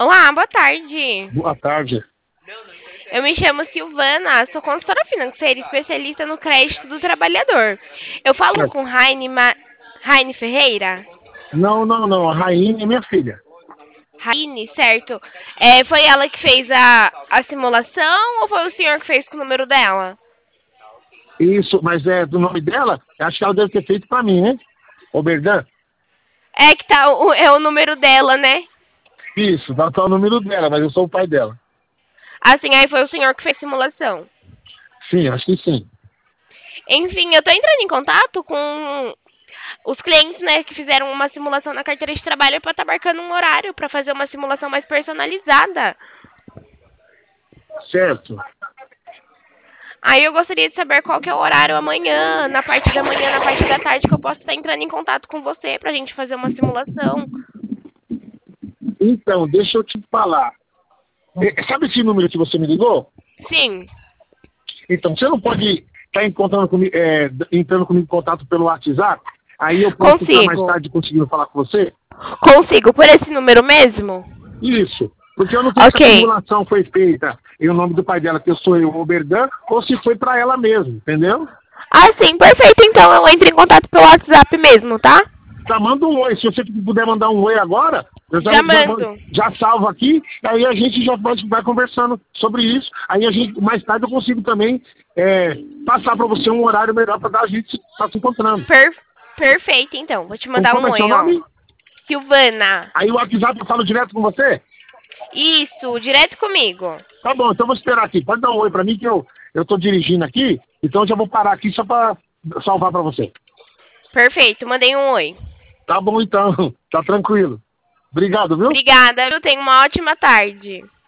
Olá, boa tarde. Boa tarde. Eu me chamo Silvana, sou consultora financeira especialista no crédito do trabalhador. Eu falo Certo. com Raine Ferreira? Não, não, não. A Rainha é minha filha. Raine, certo? Foi ela que fez a simulação ou foi o senhor que fez com o número dela? Isso, mas é do nome dela? Acho que ela deve ter feito pra mim, né? Oberdan? É que tá é o número dela, né? Isso, tá o número dela, mas eu sou o pai dela. Assim, aí foi o senhor que fez a simulação. Sim, acho que sim. Enfim, eu tô entrando em contato com os clientes, né, que fizeram uma simulação na carteira de trabalho para estar marcando um horário para fazer uma simulação mais personalizada. Certo. Aí eu gostaria de saber qual que é o horário amanhã, na parte da manhã, na parte da tarde, que eu posso estar entrando em contato com você pra gente fazer uma simulação. Então, deixa eu te falar. Sabe esse número que você me ligou? Sim, Então, você não pode estar entrando comigo em contato pelo WhatsApp? Aí eu posso estar mais consigo. tarde conseguindo falar com você? Consigo, por esse número mesmo? Isso. Porque eu não sei se a Ok. simulação foi feita em o nome do pai dela, que eu sou eu, o Oberdan, ou se foi pra ela mesmo, entendeu? Ah, sim, perfeito. Então eu entro em contato pelo WhatsApp mesmo, tá? Tá, manda um oi. Se você puder mandar um oi agora, eu Já mando. já salvo aqui, aí a gente já pode vai conversando sobre isso. Aí a gente, mais tarde eu consigo também passar pra você um horário melhor pra a gente estar se encontrando. Perfeito, então. Vou te mandar Como um é seu oi, ó. nome? Silvana. Aí o WhatsApp eu falo direto com você? Isso, direto comigo. Tá bom, então eu vou esperar aqui. Pode dar um oi pra mim que eu tô dirigindo aqui, então eu já vou parar aqui só pra salvar pra você. Perfeito, mandei um oi. Tá bom então, tá tranquilo. Obrigado, viu? Obrigada, viu? Tenha uma ótima tarde.